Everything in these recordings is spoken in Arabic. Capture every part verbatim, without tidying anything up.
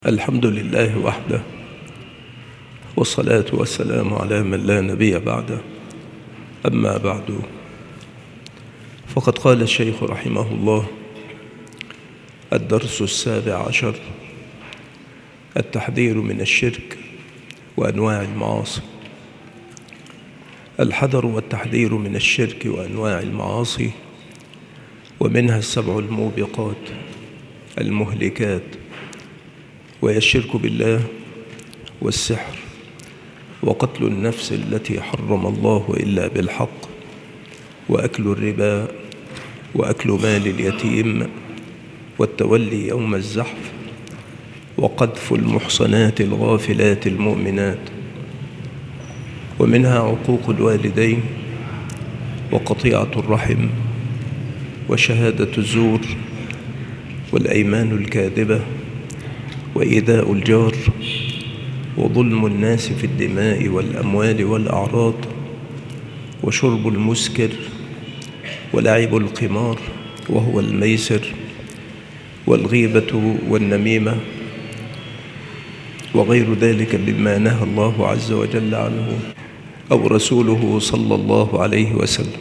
الحمد لله وحده، والصلاة والسلام على من لا نبي بعده. أما بعد، فقد قال الشيخ رحمه الله: الدرس السابع عشر: التحذير من الشرك وأنواع المعاصي. الحذر والتحذير من الشرك وأنواع المعاصي، ومنها السبع الموبقات المهلكات، وهي الشرك بالله، والسحر، وقتل النفس التي حرم الله إلا بالحق، وأكل الربا، وأكل مال اليتيم، والتولي يوم الزحف، وقذف المحصنات الغافلات المؤمنات. ومنها عقوق الوالدين، وقطيعة الرحم، وشهادة الزور، والأيمان الكاذبة، وإيذاء الجار، وظلم الناس في الدماء والأموال والأعراض، وشرب المسكر، ولعب القمار وهو الميسر، والغيبة والنميمة، وغير ذلك مما نهى الله عز وجل عنه أو رسوله صلى الله عليه وسلم.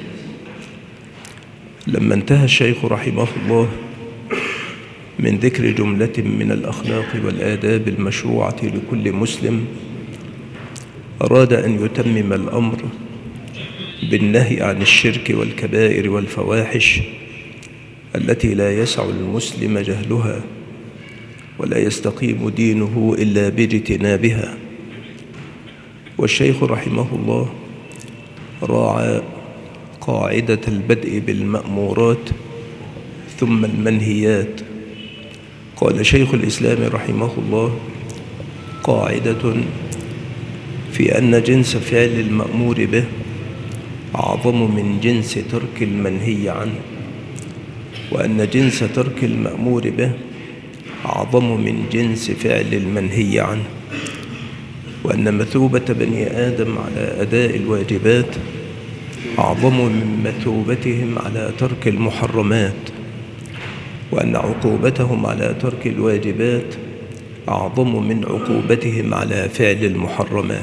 لما انتهى الشيخ رحمه الله من ذكر جملة من الأخلاق والآداب المشروعة لكل مسلم، أراد أن يتمم الأمر بالنهي عن الشرك والكبائر والفواحش التي لا يسع المسلم جهلها، ولا يستقيم دينه إلا باجتنابها. والشيخ رحمه الله راعى قاعدة البدء بالمأمورات ثم المنهيات. قال شيخ الإسلام رحمه الله: قاعدة في أن جنس فعل المأمور به أعظم من جنس ترك المنهي عنه، وأن جنس ترك المأمور به أعظم من جنس فعل المنهي عنه، وأن مثوبة بني آدم على أداء الواجبات أعظم من مثوبتهم على ترك المحرمات، وأن عقوبتهم على ترك الواجبات أعظم من عقوبتهم على فعل المحرمات.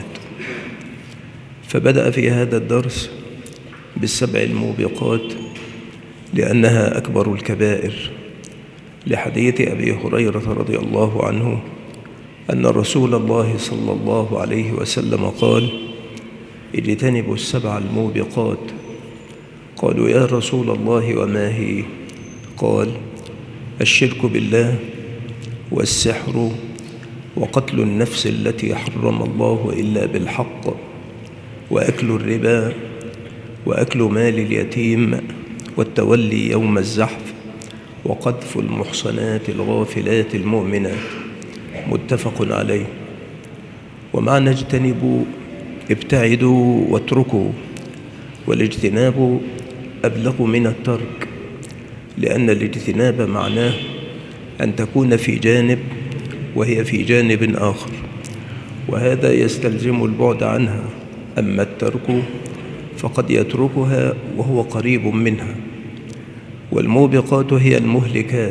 فبدأ في هذا الدرس بالسبع الموبقات لأنها أكبر الكبائر، لحديث أبي هريرة رضي الله عنه أن رسول الله صلى الله عليه وسلم قال: اجتنبوا السبع الموبقات. قالوا: يا رسول الله وما هي؟ قال: الشرك بالله، والسحر، وقتل النفس التي حرم الله إلا بالحق، وأكل الربا، وأكل مال اليتيم، والتولي يوم الزحف، وقذف المحصنات الغافلات المؤمنات. متفق عليه. ومعنى اجتنبوا ابتعدوا واتركوا، والاجتناب أبلغ من الترك، لأن الاجتناب معناه أن تكون في جانب وهي في جانب آخر، وهذا يستلزم البعد عنها. أما الترك فقد يتركها وهو قريب منها. والموبقات هي المهلكات،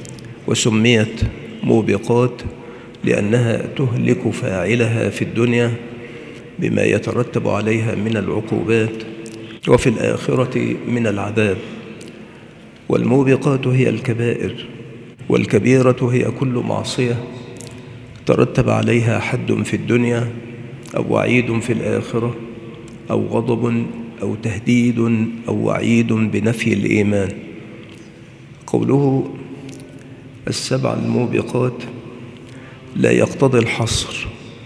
وسميت موبقات لأنها تهلك فاعلها في الدنيا بما يترتب عليها من العقوبات، وفي الآخرة من العذاب. والموبقات هي الكبائر، والكبيرة هي كل معصية ترتب عليها حد في الدنيا، أو وعيد في الآخرة، أو غضب، أو تهديد، أو وعيد بنفي الإيمان. قوله السبع الموبقات لا يقتضي الحصر،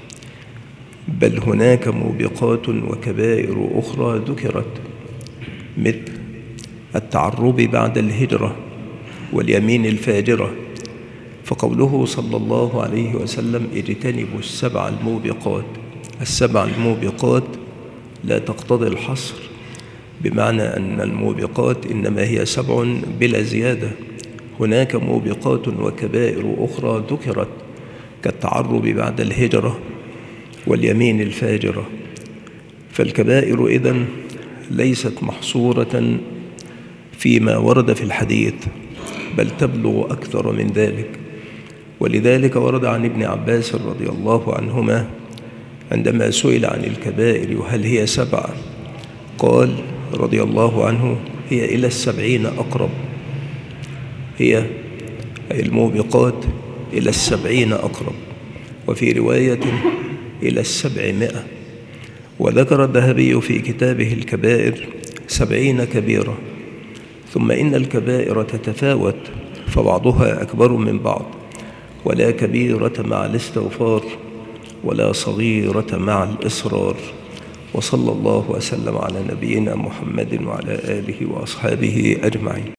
بل هناك موبقات وكبائر أخرى ذكرت، مثل التعرب بعد الهجرة، واليمين الفاجرة. فقوله صلى الله عليه وسلم: اجتنبوا السبع الموبقات. السبع الموبقات لا تقتضي الحصر، بمعنى أن الموبقات إنما هي سبع بلا زيادة. هناك موبقات وكبائر أخرى ذكرت، كالتعرب بعد الهجرة، واليمين الفاجرة. فالكبائر إذن ليست محصورة فيما ورد في الحديث، بل تبلغ أكثر من ذلك. ولذلك ورد عن ابن عباس رضي الله عنهما عندما سئل عن الكبائر وهل هي سبعة قال رضي الله عنه: هي إلى السبعين أقرب. هي الموبقات إلى السبعين أقرب، وفي رواية إلى السبعمائة. وذكر الذهبي في كتابه الكبائر سبعين كبيرة. ثم إن الكبائر تتفاوت، فبعضها أكبر من بعض، ولا كبيرة مع الاستغفار ولا صغيرة مع الإصرار. وصلى الله وسلم على نبينا محمد وعلى آله وأصحابه أجمعين.